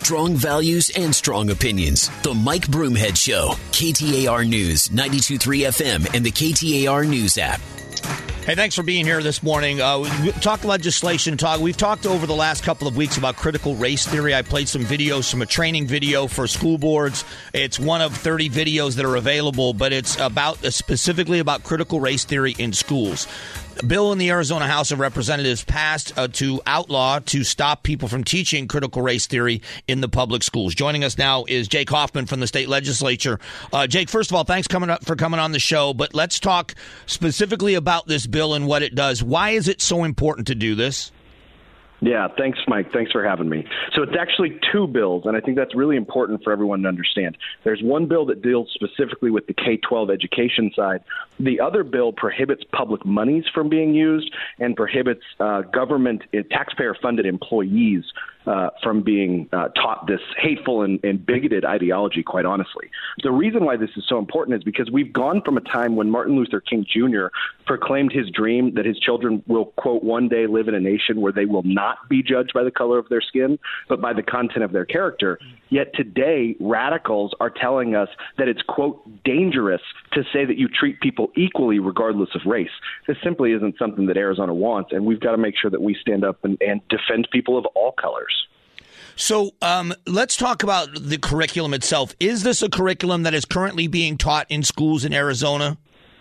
Strong values and strong opinions. The Mike Broomhead Show. KTAR News, 92.3 FM, and the KTAR News app. Hey, thanks for being here this morning. We talked legislation talk. We've talked over the last couple of weeks about critical race theory. I played some videos from a training video for school boards. It's one of 30 videos that are available, but it's about specifically about critical race theory in schools. A bill in the Arizona House of Representatives passed to stop people from teaching critical race theory in the public schools. Joining us now is Jake Hoffman from the state legislature. Jake, first of all, thanks for coming on the show. But let's talk specifically about this bill and what it does. Why is it so important to do this? Yeah, thanks, Mike. Thanks for having me. So it's actually two bills, and I think that's really important for everyone to understand. There's one bill that deals specifically with the K-12 education side. The other bill prohibits public monies from being used and prohibits government, taxpayer-funded employees from being taught this hateful and bigoted ideology, quite honestly. The reason why this is so important is because we've gone from a time when Martin Luther King Jr. proclaimed his dream that his children will, quote, one day live in a nation where they will not be judged by the color of their skin, but by the content of their character. Yet today, radicals are telling us that it's, quote, dangerous to say that you treat people equally regardless of race. This simply isn't something that Arizona wants, and we've got to make sure that we stand up and defend people of all colors. So let's talk about the curriculum itself. Is this a curriculum that is currently being taught in schools in Arizona?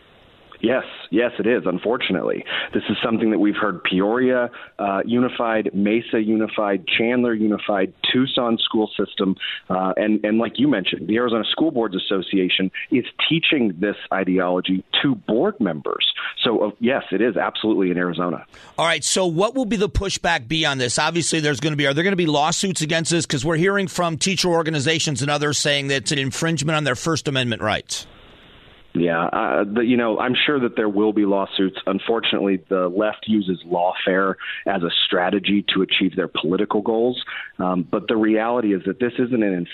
Yes, it is, unfortunately. This is something that we've heard Peoria Unified, Mesa Unified, Chandler Unified, Tucson school system, and like you mentioned, the Arizona School Boards Association is teaching this ideology to board members. So, yes, it is absolutely in Arizona. All right, so what will be the pushback be on this? Obviously, are there going to be lawsuits against this? Because we're hearing from teacher organizations and others saying that it's an infringement on their First Amendment rights. Yeah, I'm sure that there will be lawsuits. Unfortunately, the left uses lawfare as a strategy to achieve their political goals. But the reality is that this is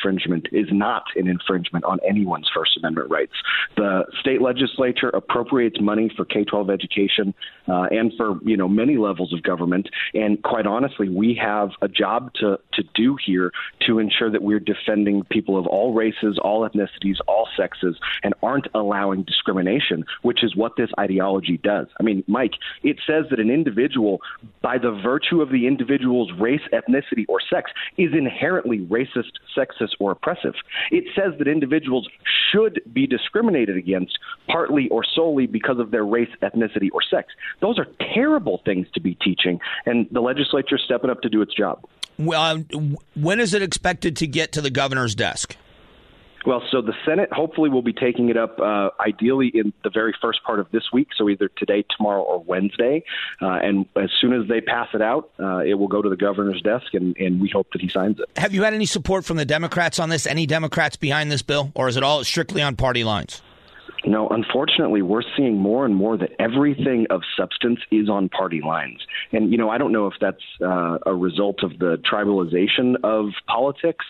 not an infringement on anyone's First Amendment rights. The state legislature appropriates money for K-12 education and for, many levels of government. And quite honestly, we have a job to do here to ensure that we're defending people of all races, all ethnicities, all sexes, and aren't allowing discrimination, which is what this ideology does. I mean, Mike, it says that an individual, by the virtue of the individual's race, ethnicity, or sex, is inherently racist, sexist, or oppressive. It says that individuals should be discriminated against partly or solely because of their race, ethnicity, or sex. Those are terrible things to be teaching, and the legislature is stepping up to do its job. Well, when is it expected to get to the governor's desk? Well, so the Senate hopefully will be taking it up ideally in the very first part of this week, so either today, tomorrow, or Wednesday. And as soon as they pass it out, it will go to the governor's desk, and we hope that he signs it. Have you had any support from the Democrats on this? Any Democrats behind this bill, or is it all strictly on party lines? No, unfortunately, we're seeing more and more that everything of substance is on party lines. And, I don't know if that's a result of the tribalization of politics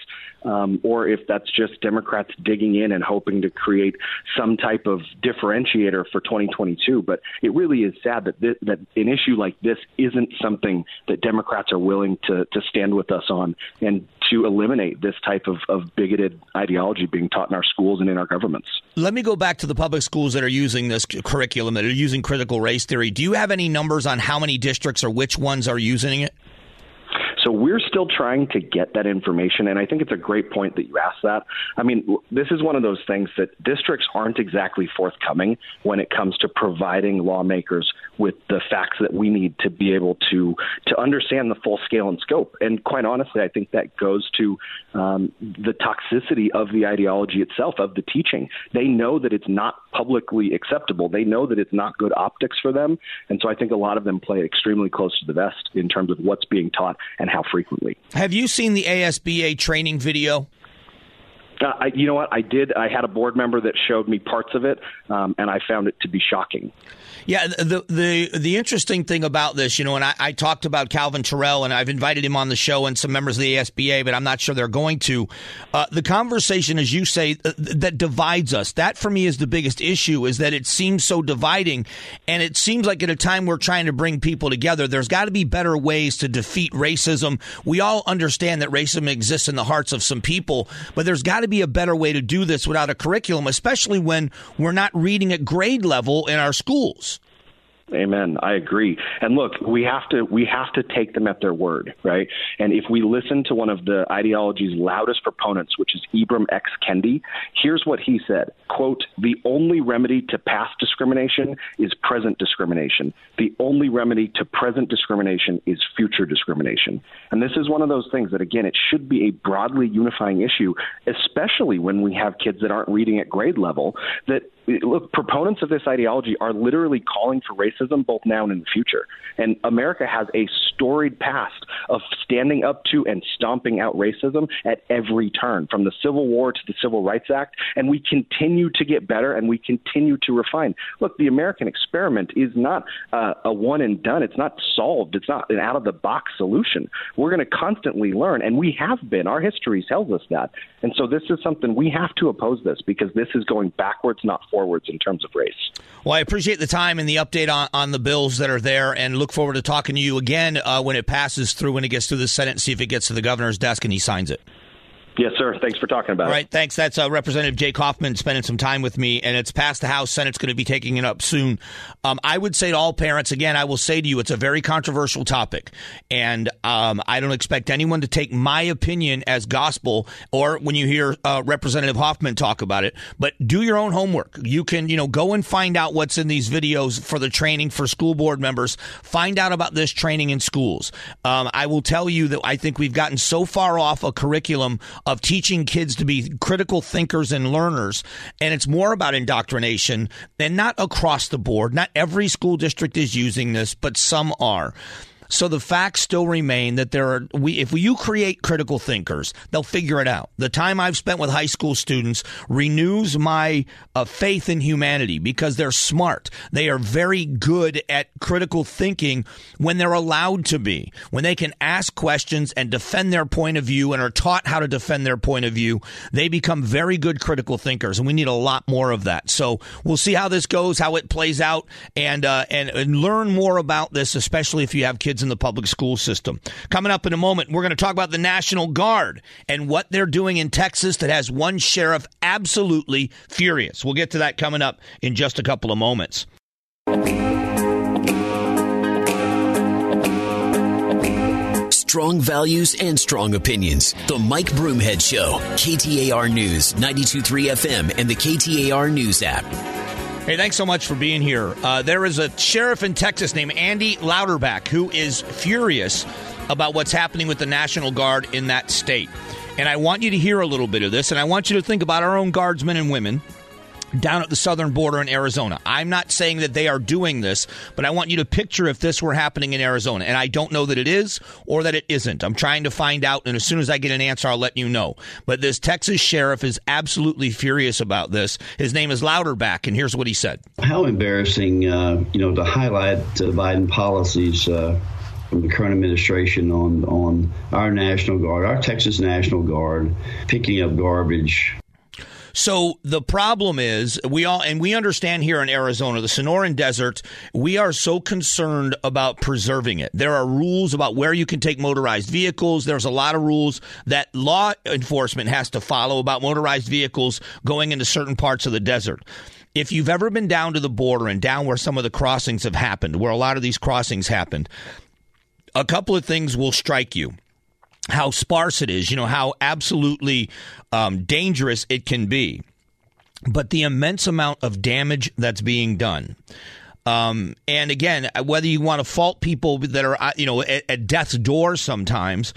or if that's just Democrats digging in and hoping to create some type of differentiator for 2022. But it really is sad that that an issue like this isn't something that Democrats are willing to stand with us on and to eliminate this type of bigoted ideology being taught in our schools and in our governments. Let me go back to the public schools that are using this curriculum, that are using critical race theory. Do you have any numbers on how many districts or which ones are using it? So we're still trying to get that information, and I think it's a great point that you asked that. I mean, this is one of those things that districts aren't exactly forthcoming when it comes to providing lawmakers with the facts that we need to be able to understand the full scale and scope. And quite honestly, I think that goes to the toxicity of the ideology itself, of the teaching. They know that it's not publicly acceptable. They know that it's not good optics for them. And so I think a lot of them play extremely close to the vest in terms of what's being taught and how frequently. Have you seen the ASBA training video? You know what? I did. I had a board member that showed me parts of it, and I found it to be shocking. Yeah, the interesting thing about this, and I talked about Calvin Terrell, and I've invited him on the show and some members of the ASBA, but I'm not sure they're going to. The conversation, as you say, that divides us, that for me is the biggest issue, is that it seems so dividing, and it seems like at a time we're trying to bring people together, there's got to be better ways to defeat racism. We all understand that racism exists in the hearts of some people, but there's got to be a better way to do this without a curriculum, especially when we're not reading at grade level in our schools. Amen. I agree. And look, we have to take them at their word, right? And if we listen to one of the ideology's loudest proponents, which is Ibram X. Kendi, here's what he said, quote, "The only remedy to past discrimination is present discrimination. The only remedy to present discrimination is future discrimination." And this is one of those things that, again, it should be a broadly unifying issue, especially when we have kids that aren't reading at grade level, that look, proponents of this ideology are literally calling for racism both now and in the future. And America has a storied past of standing up to and stomping out racism at every turn, from the Civil War to the Civil Rights Act. And we continue to get better and we continue to refine. Look, the American experiment is not a one and done. It's not solved. It's not an out-of-the-box solution. We're going to constantly learn, and we have been. Our history tells us that. And so this is something we have to oppose this, because this is going backwards, not forwards in terms of race. Well, I appreciate the time and the update on the bills that are there, and look forward to talking to you again when it passes through, when it gets through the Senate, and see if it gets to the governor's desk and he signs it. Yes, sir. Thanks for talking about it. All right, thanks. That's Representative Jake Hoffman spending some time with me, and it's passed the House. Senate's going to be taking it up soon. I would say to all parents, again, I will say to you, it's a very controversial topic, and I don't expect anyone to take my opinion as gospel, or when you hear Representative Hoffman talk about it, but do your own homework. You can, go and find out what's in these videos for the training for school board members. Find out about this training in schools. I will tell you that I think we've gotten so far off a curriculum of teaching kids to be critical thinkers and learners, and it's more about indoctrination, and not across the board. Not every school district is using this, but some are. So the facts still remain that if you create critical thinkers, they'll figure it out. The time I've spent with high school students renews my faith in humanity, because they're smart. They are very good at critical thinking when they're allowed to be. When they can ask questions and defend their point of view and are taught how to defend their point of view, they become very good critical thinkers, and we need a lot more of that. So we'll see how this goes, how it plays out, and learn more about this, especially if you have kids in the public school system. Coming up in a moment, we're going to talk about the National Guard and what they're doing in Texas that has one sheriff absolutely furious. We'll get to that coming up in just a couple of moments. Strong values and strong opinions. The Mike Broomhead Show. KTAR News, 92.3 FM, and the KTAR News app. Hey, thanks so much for being here. There is a sheriff in Texas named Andy Louderback who is furious about what's happening with the National Guard in that state. And I want you to hear a little bit of this, and I want you to think about our own guardsmen and women down at the southern border in Arizona. I'm not saying that they are doing this, but I want you to picture if this were happening in Arizona. And I don't know that it is or that it isn't. I'm trying to find out, and as soon as I get an answer, I'll let you know. But this Texas sheriff is absolutely furious about this. His name is Louderback, and here's what he said. How embarrassing, to highlight the Biden policies from the current administration on our National Guard, our Texas National Guard, picking up garbage. So the problem is we understand here in Arizona, the Sonoran Desert, we are so concerned about preserving it. There are rules about where you can take motorized vehicles. There's a lot of rules that law enforcement has to follow about motorized vehicles going into certain parts of the desert. If you've ever been down to the border and down where some of the crossings have happened, where a lot of these crossings happened, a couple of things will strike you. How sparse it is, how absolutely dangerous it can be, but the immense amount of damage that's being done. And again, whether you want to fault people that are, at death's door sometimes,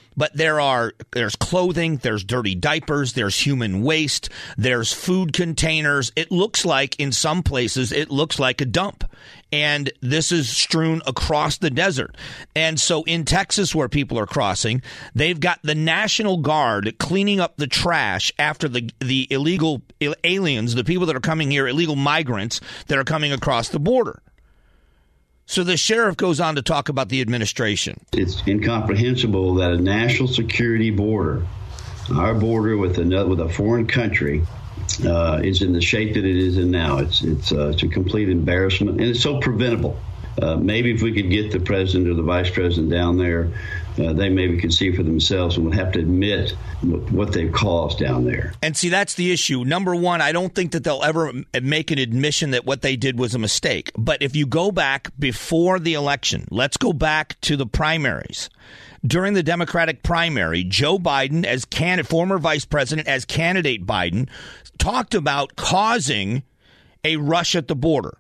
But there's clothing, there's dirty diapers, there's human waste, there's food containers. It looks like, in some places, it looks like a dump. And this is strewn across the desert. And so in Texas, where people are crossing, they've got the National Guard cleaning up the trash after the illegal aliens, the people that are coming here, illegal migrants that are coming across the border. So the sheriff goes on to talk about the administration. It's incomprehensible that a national security border, our border with a foreign country, is in the shape that it is in now. It's a complete embarrassment, and it's so preventable. Maybe if we could get the president or the vice president down there, they maybe could see for themselves and would have to admit what they've caused down there. And see, that's the issue. Number one, I don't think that they'll ever make an admission that what they did was a mistake. But if you go back before the election, let's go back to the primaries. During the Democratic primary, Joe Biden, as former vice president, as candidate Biden, talked about causing a rush at the border.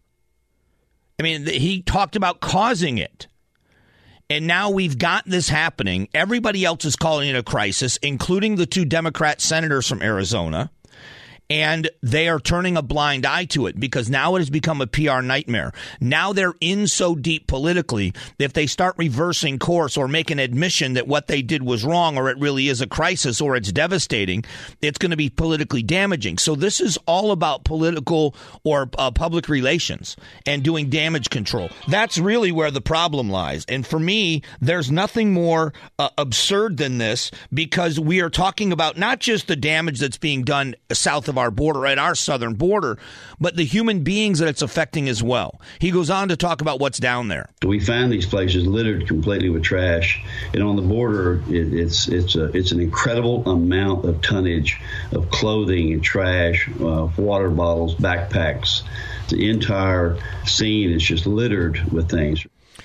I mean, he talked about causing it. And now we've got this happening. Everybody else is calling it a crisis, including the 2 Democrat senators from Arizona. And they are turning a blind eye to it because now it has become a PR nightmare. Now they're in so deep politically, if they start reversing course or make an admission that what they did was wrong or it really is a crisis or it's devastating, it's going to be politically damaging. So this is all about political or public relations and doing damage control. That's really where the problem lies. And for me, there's nothing more absurd than this because we are talking about not just the damage that's being done south of our border, at our southern border, but the human beings that it's affecting as well. He goes on to talk about what's down there. We find these places littered completely with trash, and on the border, it's an incredible amount of tonnage of clothing and trash, water bottles, backpacks. The entire scene is just littered with things.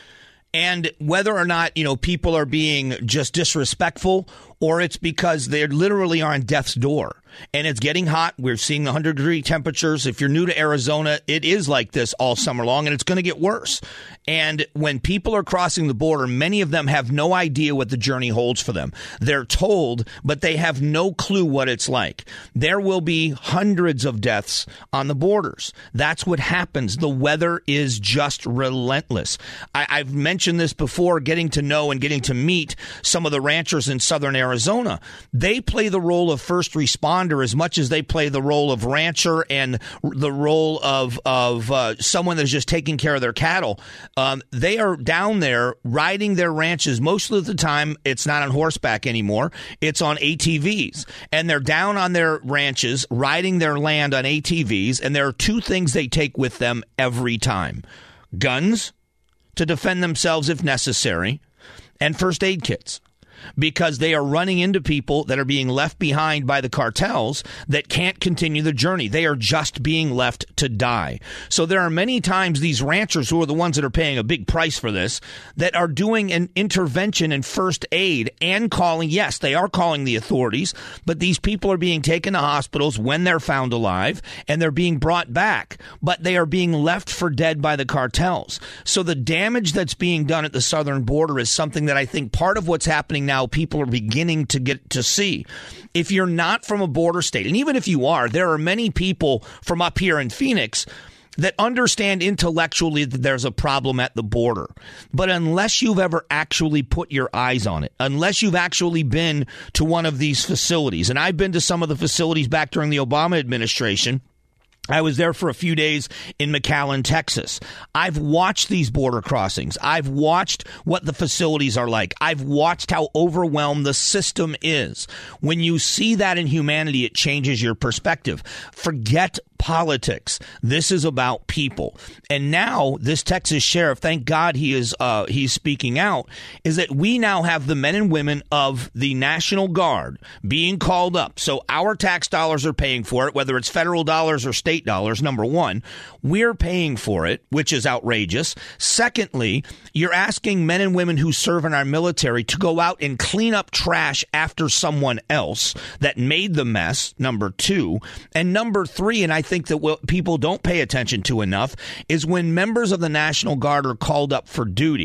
And whether or not, people are being just disrespectful or it's because they literally are on death's door. And it's getting hot. We're seeing 100-degree temperatures. If you're new to Arizona, it is like this all summer long, and it's going to get worse. And when people are crossing the border, many of them have no idea what the journey holds for them. They're told, but they have no clue what it's like. There will be hundreds of deaths on the borders. That's what happens. The weather is just relentless. I've mentioned this before, getting to know and getting to meet some of the ranchers in southern Arizona. They play the role of first responder as much as they play the role of rancher and the role of someone that's just taking care of their cattle. They are down there riding their ranches. Most of the time, it's not on horseback anymore. It's on ATVs. And they're down on their ranches, riding their land on ATVs. And there are 2 things they take with them every time. Guns to defend themselves if necessary, and first aid kits. Because they are running into people that are being left behind by the cartels that can't continue the journey. They are just being left to die. So there are many times these ranchers, who are the ones that are paying a big price for this, that are doing an intervention in first aid and calling, yes, they are calling the authorities, but these people are being taken to hospitals when they're found alive and they're being brought back, but they are being left for dead by the cartels. So the damage that's being done at the southern border is something that I think part of what's happening now people are beginning to get to see. If you're not from a border state, and even if you are, there are many people from up here in Phoenix that understand intellectually that there's a problem at the border. But unless you've ever actually put your eyes on it, unless you've actually been to one of these facilities, and I've been to some of the facilities back during the Obama administration, I was there for a few days in McAllen, Texas. I've watched these border crossings. I've watched what the facilities are like. I've watched how overwhelmed the system is. When you see that in humanity, it changes your perspective. Forget politics. This is about people. And now this Texas sheriff, thank God he's speaking out, is that we now have the men and women of the National Guard being called up. So our tax dollars are paying for it, whether it's federal dollars or state dollars, number one. We're paying for it, which is outrageous. Secondly, you're asking men and women who serve in our military to go out and clean up trash after someone else that made the mess, number 2. And number 3, and I think that what people don't pay attention to enough, is when members of the National Guard are called up for duty,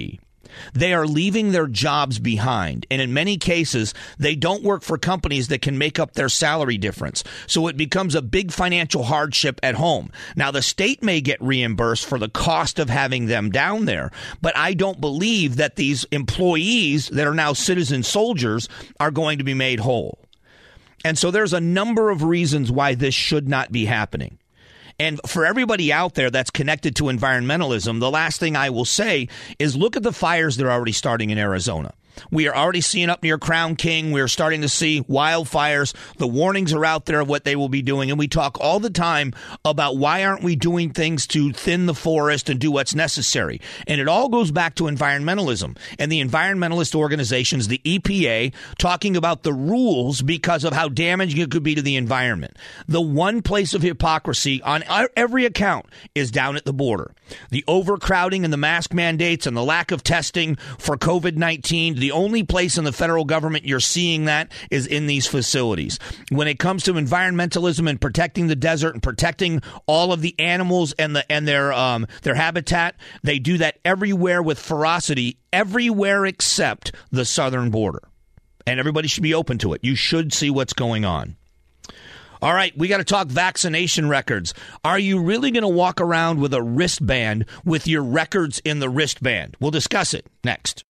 They are leaving their jobs behind. And in many cases, they don't work for companies that can make up their salary difference. So it becomes a big financial hardship at home. Now, the state may get reimbursed for the cost of having them down there, but I don't believe that these employees that are now citizen soldiers are going to be made whole. And so there's a number of reasons why this should not be happening. And for everybody out there that's connected to environmentalism, the last thing I will say is look at the fires that are already starting in Arizona. We are already seeing up near Crown King. We're starting to see wildfires. The warnings are out there of what they will be doing. And we talk all the time about why aren't we doing things to thin the forest and do what's necessary. And it all goes back to environmentalism and the environmentalist organizations, the EPA, talking about the rules because of how damaging it could be to the environment. The one place of hypocrisy on every account is down at the border. The overcrowding and the mask mandates and the lack of testing for COVID-19, the only place in the federal government you're seeing that is in these facilities. When it comes to environmentalism and protecting the desert and protecting all of the animals and their habitat, they do that everywhere with ferocity, everywhere except the southern border. And everybody should be open to it. You should see what's going on. All right, we got to talk vaccination records. Are you really going to walk around with a wristband with your records in the wristband? We'll discuss it next.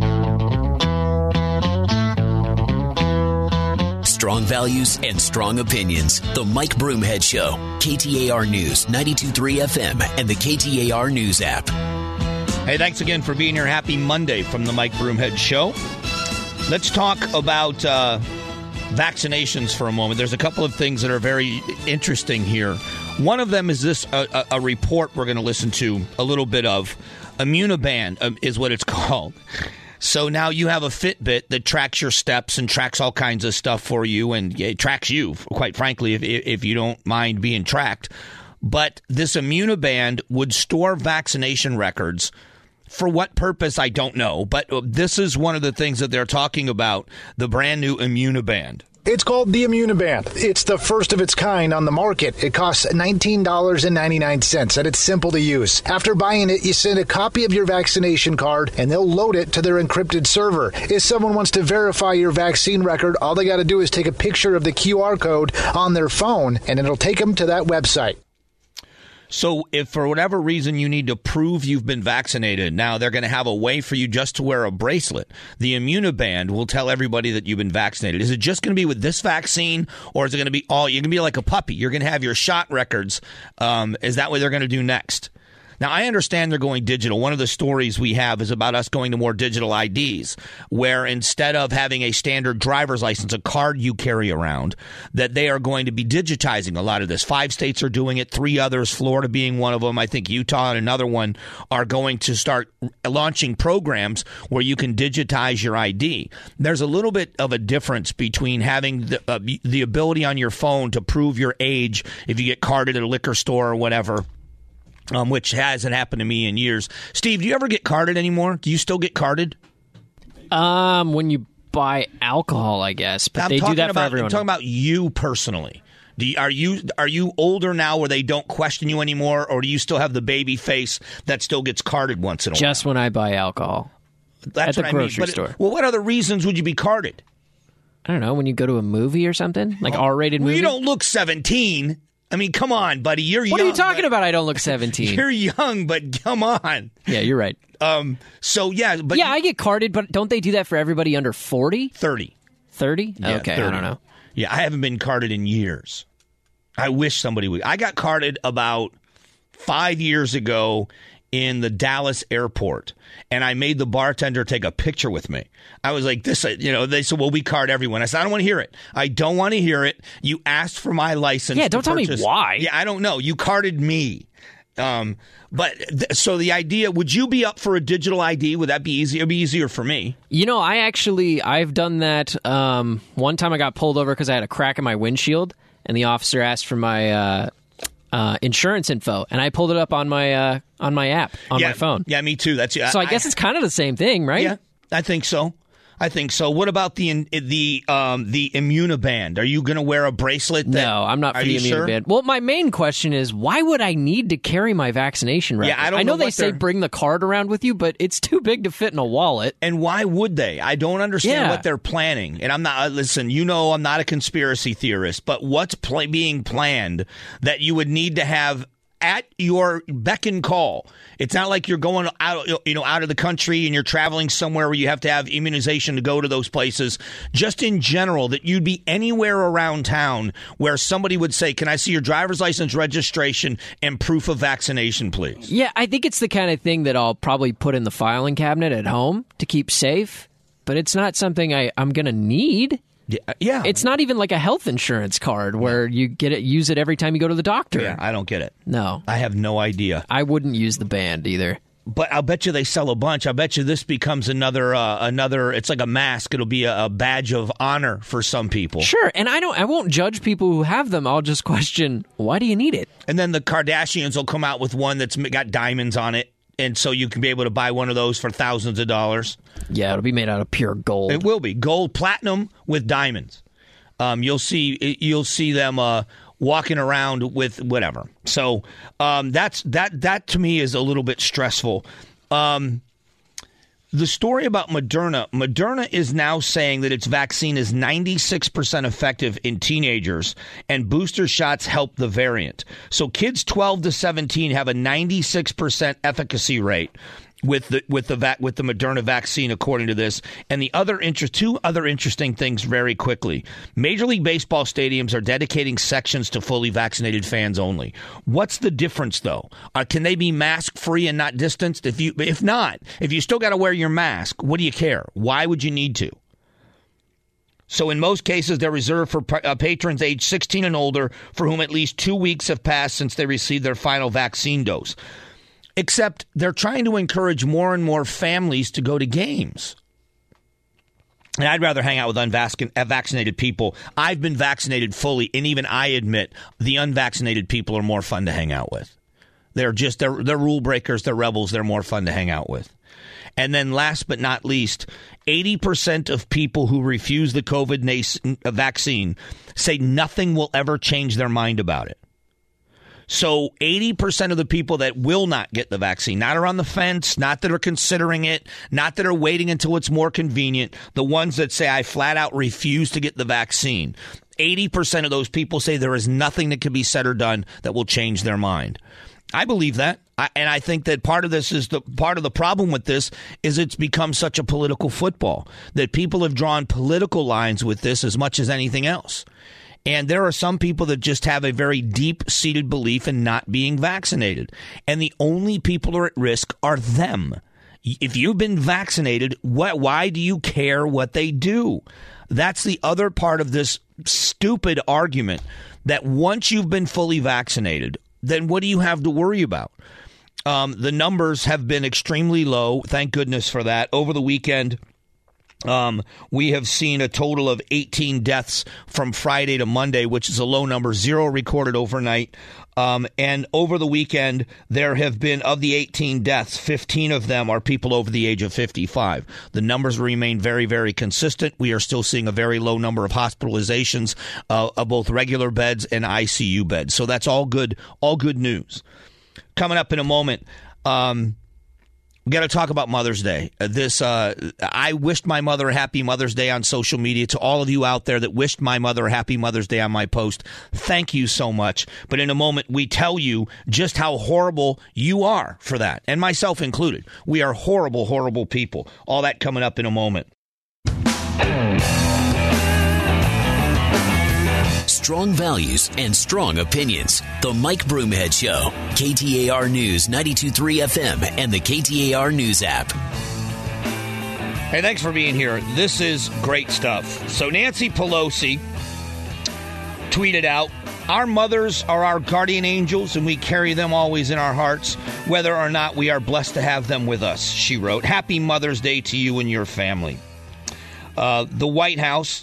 Strong values and strong opinions. The Mike Broomhead Show. KTAR News, 92.3 FM, and the KTAR News app. Hey, thanks again for being here. Happy Monday from the Mike Broomhead Show. Let's talk about vaccinations for a moment. There's a couple of things that are very interesting here. One of them is this, a report we're going to listen to a little bit of. Immuniband is what it's called. So now you have a Fitbit that tracks your steps and tracks all kinds of stuff for you, and it tracks you, quite frankly, if you don't mind being tracked. But this Immuniband would store vaccination records. For what purpose, I don't know. But this is one of the things that they're talking about, the brand new Immuniband. It's called the Immuniband. It's the first of its kind on the market. It costs $19.99, and it's simple to use. After buying it, you send a copy of your vaccination card, and they'll load it to their encrypted server. If someone wants to verify your vaccine record, all they got to do is take a picture of the QR code on their phone, and it'll take them to that website. So if for whatever reason you need to prove you've been vaccinated, now they're going to have a way for you just to wear a bracelet. The Immuniband will tell everybody that you've been vaccinated. Is it just going to be with this vaccine, or is it going to be all? You're going to be like a puppy. You're going to have your shot records. Is that what they're going to do next? Now, I understand they're going digital. One of the stories we have is about us going to more digital IDs, where instead of having a standard driver's license, a card you carry around, that they are going to be digitizing a lot of this. 5 states are doing it, 3 others, Florida being one of them. I think Utah and another one are going to start launching programs where you can digitize your ID. There's a little bit of a difference between having the ability on your phone to prove your age if you get carded at a liquor store or whatever. Which hasn't happened to me in years. Steve, do you ever get carded anymore? Do you still get carded? When you buy alcohol, I guess. But they do that for everyone. I'm talking about you personally. Are you older now where they don't question you anymore, or do you still have the baby face that still gets carded once in a while? Just when I buy alcohol. That's at the grocery store. Well, what other reasons would you be carded? I don't know. When you go to a movie or something? Like R-rated movie? You don't look 17. I mean, come on, buddy. You're young. What are you talking about? I don't look 17. You're young, but come on. Yeah, you're right. So, yeah. But I get carded, but don't they do that for everybody under 40? 30. 30? Yeah, okay, 30. I don't know. Yeah, I haven't been carded in years. I wish somebody would. I got carded about 5 years ago in the Dallas airport, and I made the bartender take a picture with me. I was like, they said, well, we card everyone. I said, I don't want to hear it. I don't want to hear it. You asked for my license. Yeah, don't tell me why. Yeah, I don't know. You carded me. So the idea, would you be up for a digital ID? Would that be easier? It'd be easier for me. I've done that. One time I got pulled over because I had a crack in my windshield, and the officer asked for my insurance info, and I pulled it up on my app on my phone. Yeah, me too. So I guess it's kind of the same thing, right? Yeah, I think so. I think so. What about the Immuniband? Are you going to wear a bracelet? No, I'm not for the Immuniband. Sure? Well, my main question is, why would I need to carry my vaccination record? Yeah, I know they say bring the card around with you, but it's too big to fit in a wallet. And why would they? I don't understand what they're planning. And I'm not, listen, I'm not a conspiracy theorist, but what's being planned that you would need to have at your beck and call? It's not like you're going out of the country and you're traveling somewhere where you have to have immunization to go to those places. Just in general, that you'd be anywhere around town where somebody would say, can I see your driver's license, registration, and proof of vaccination, please? Yeah, I think it's the kind of thing that I'll probably put in the filing cabinet at home to keep safe, but it's not something I'm going to need. Yeah. It's not even like a health insurance card where you use it every time you go to the doctor. Yeah, I don't get it. No. I have no idea. I wouldn't use the band either. But I'll bet you they sell a bunch. I bet you this becomes another. It's like a mask. It'll be a badge of honor for some people. Sure, and I won't judge people who have them. I'll just question, why do you need it? And then the Kardashians will come out with one that's got diamonds on it. And so you can be able to buy one of those for thousands of dollars. Yeah, it'll be made out of pure gold. It will be gold, platinum with diamonds. You'll see them walking around with whatever. So that to me is a little bit stressful. The story about Moderna is now saying that its vaccine is 96% effective in teenagers, and booster shots help the variant. So kids 12 to 17 have a 96% efficacy rate with the Moderna vaccine, according to this. And two other interesting things very quickly. Major League Baseball stadiums are dedicating sections to fully vaccinated fans only. What's the difference, though? Can they be mask-free and not distanced? If you still got to wear your mask, what do you care? Why would you need to? So in most cases, they're reserved for patrons age 16 and older for whom at least 2 weeks have passed since they received their final vaccine dose. Except they're trying to encourage more and more families to go to games. And I'd rather hang out with unvaccinated people. I've been vaccinated fully, and even I admit the unvaccinated people are more fun to hang out with. They're rule breakers, they're rebels, they're more fun to hang out with. And then last but not least, 80% of people who refuse the COVID vaccine say nothing will ever change their mind about it. So 80% of the people that will not get the vaccine, not are on the fence, not that are considering it, not that are waiting until it's more convenient, the ones that say I flat out refuse to get the vaccine, 80% of those people say there is nothing that can be said or done that will change their mind. I believe that. And I think that part of the problem with this is it's become such a political football that people have drawn political lines with this as much as anything else. And there are some people that just have a very deep-seated belief in not being vaccinated. And the only people who are at risk are them. If you've been vaccinated, why do you care what they do? That's the other part of this stupid argument that once you've been fully vaccinated, then what do you have to worry about? The numbers have been extremely low. Thank goodness for that. Over the weekend, we have seen a total of 18 deaths from Friday to Monday, which is a low number, 0 recorded overnight. And over the weekend, there have been, of the 18 deaths, 15 of them are people over the age of 55. The numbers remain very, very consistent. We are still seeing a very low number of hospitalizations of both regular beds and ICU beds. So that's all good news. Coming up in a moment, we got to talk about Mother's Day. I wished my mother a happy Mother's Day on social media. To all of you out there that wished my mother a happy Mother's Day on my post, thank you so much. But in a moment, we tell you just how horrible you are for that, and myself included. We are horrible, horrible people. All that coming up in a moment. Strong values and strong opinions. The Mike Broomhead Show. KTAR News 92.3 FM and the KTAR News app. Hey, thanks for being here. This is great stuff. So Nancy Pelosi tweeted out, "Our mothers are our guardian angels, and we carry them always in our hearts, whether or not we are blessed to have them with us," she wrote. Happy Mother's Day to you and your family. The White House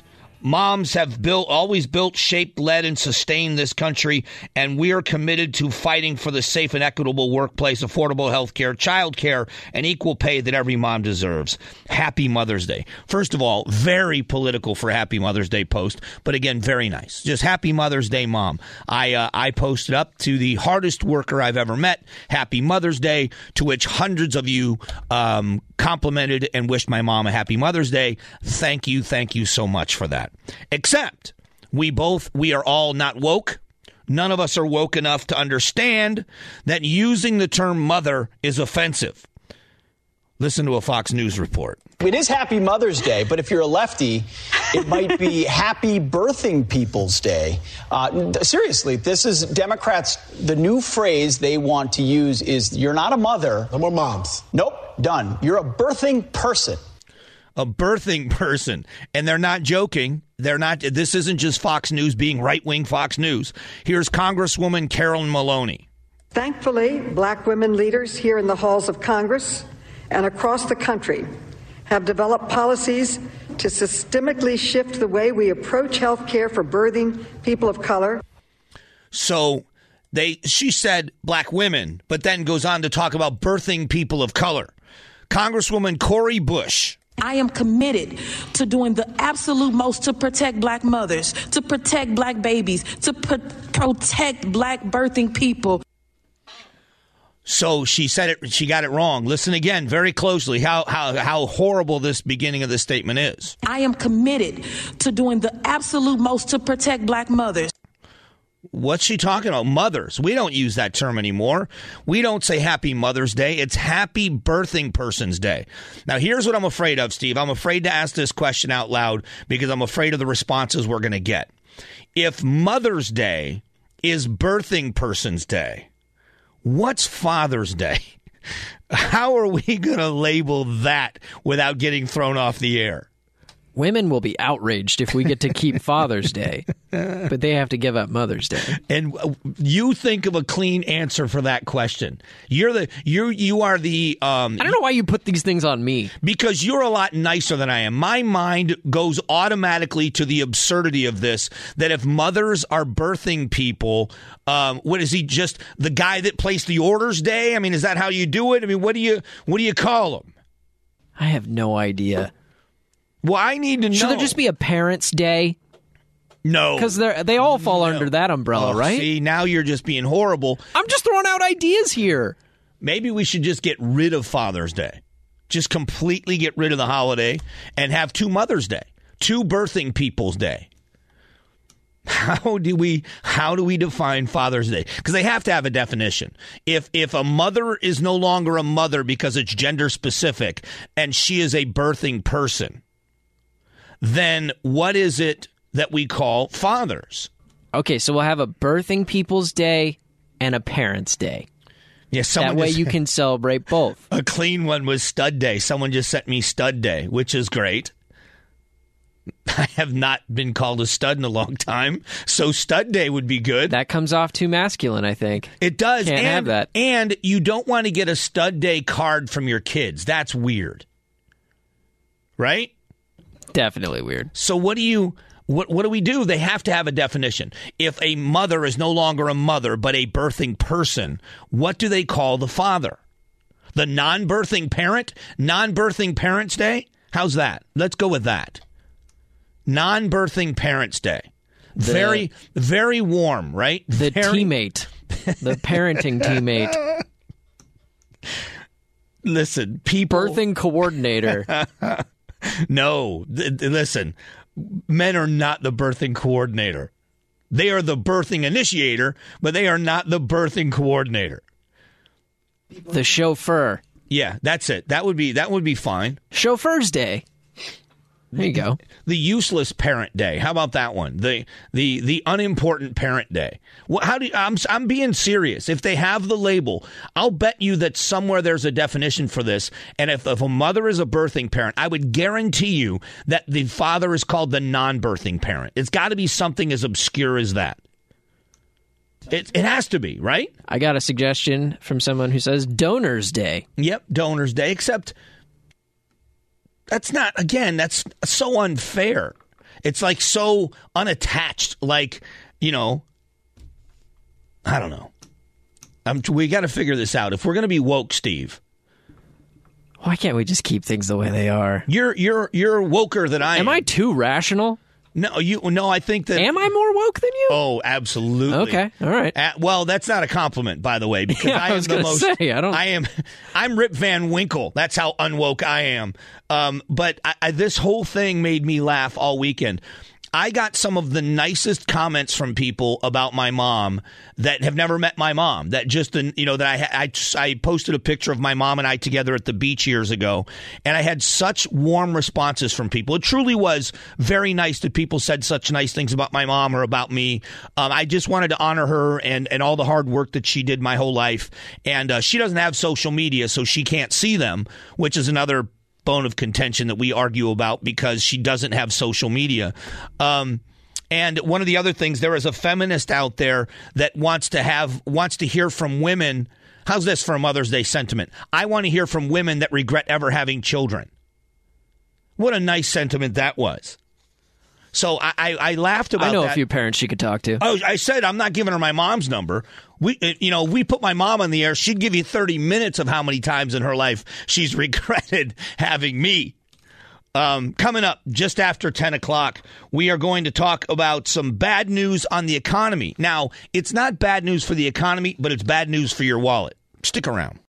Moms have always built, shaped, led, and sustained this country, and we are committed to fighting for the safe and equitable workplace, affordable health care, child care, and equal pay that every mom deserves. Happy Mother's Day. First of all, very political for Happy Mother's Day post, but again, very nice. Just Happy Mother's Day, Mom. I posted up to the hardest worker I've ever met, Happy Mother's Day, to which hundreds of you complimented and wished my mom a Happy Mother's Day. Thank you so much for that. Except we are all not woke. None of us are woke enough to understand that using the term mother is offensive. Listen to a Fox News report. It is Happy Mother's Day, but if you're a lefty, it might be Happy Birthing People's Day. Seriously, this is Democrats. The new phrase they want to use is you're not a mother. No more moms. Nope, done. You're a birthing person. A birthing person. And they're not joking. This isn't just Fox News being right-wing Fox News. Here's Congresswoman Carolyn Maloney. Thankfully, black women leaders here in the halls of Congress and across the country have developed policies to systemically shift the way we approach health care for birthing people of color. So she said black women, but then goes on to talk about birthing people of color. Congresswoman Cori Bush. I am committed to doing the absolute most to protect black mothers, to protect black babies, to protect black birthing people. So she said it. She got it wrong. Listen again very closely how horrible this beginning of this statement is. I am committed to doing the absolute most to protect black mothers. What's she talking about? Mothers. We don't use that term anymore. We don't say Happy Mother's Day. It's Happy Birthing Person's Day. Now, here's what I'm afraid of, Steve. I'm afraid to ask this question out loud because I'm afraid of the responses we're going to get. If Mother's Day is Birthing Person's Day, what's Father's Day? How are we going to label that without getting thrown off the air? Women will be outraged if we get to keep Father's Day, but they have to give up Mother's Day. And you think of a clean answer for that question. You are the. I don't know why you put these things on me. Because you're a lot nicer than I am. My mind goes automatically to the absurdity of this. That if mothers are birthing people, what is he, just the guy that placed the orders day? I mean, is that how you do it? I mean, what do you call him? I have no idea. Well, I need to know. Should there just be a Parents' Day? No. Because they all fall under that umbrella, right? See, now you're just being horrible. I'm just throwing out ideas here. Maybe we should just get rid of Father's Day. Just completely get rid of the holiday and have two Mother's Day, two Birthing People's Day. How do we define Father's Day? Because they have to have a definition. If a mother is no longer a mother because it's gender specific and she is a birthing person, then what is it that we call fathers? Okay, so we'll have a Birthing People's Day and a Parents' Day. Yeah, that way you can celebrate both. A clean one was Stud Day. Someone just sent me Stud Day, which is great. I have not been called a stud in a long time, so Stud Day would be good. That comes off too masculine, I think. It does. Can't have that. And you don't want to get a Stud Day card from your kids. That's weird. Right? Definitely weird. So what do we do? They have to have a definition. If a mother is no longer a mother but a birthing person, what do they call the father? The non-birthing parent? Non-birthing Parents' Day? How's that? Let's go with that. Non-birthing Parents' Day. Very, very warm, right? The teammate. The parenting teammate. Listen, people... Birthing coordinator. No, listen, men are not the birthing coordinator. They are the birthing initiator, but they are not the birthing coordinator. The chauffeur. Yeah, that's it. That would be fine. Chauffeur's Day. There you go. The useless parent day. How about that one? The unimportant parent day. Well, I'm being serious. If they have the label, I'll bet you that somewhere there's a definition for this. And if a mother is a birthing parent, I would guarantee you that the father is called the non-birthing parent. It's got to be something as obscure as that. It has to be, right? I got a suggestion from someone who says Donor's Day. Yep, Donor's Day, except... That's so unfair. It's like so unattached. Like, I don't know. We got to figure this out. If we're going to be woke, Steve. Why can't we just keep things the way they are? You're woker than I am. Am I too rational? No, I think that... Am I more woke than you? Oh, absolutely. Okay, all right. Well, that's not a compliment, by the way, because I am the most... I'm Rip Van Winkle. That's how unwoke I am. But this whole thing made me laugh all weekend. I got some of the nicest comments from people about my mom that have never met my mom. That just, that I posted a picture of my mom and I together at the beach years ago, and I had such warm responses from people. It truly was very nice that people said such nice things about my mom or about me. I just wanted to honor her and all the hard work that she did my whole life. And she doesn't have social media, so she can't see them, which is another bone of contention that we argue about because she doesn't have social media. And one of the other things, there is a feminist out there that wants to hear from women. How's this for a Mother's Day sentiment? I want to hear from women that regret ever having children. What a nice sentiment that was. So I laughed about that. I know a few parents she could talk to. Oh, I said I'm not giving her my mom's number. We put my mom on the air, she'd give you 30 minutes of how many times in her life she's regretted having me. Coming up just after 10 o'clock, we are going to talk about some bad news on the economy. Now, it's not bad news for the economy, but it's bad news for your wallet. Stick around.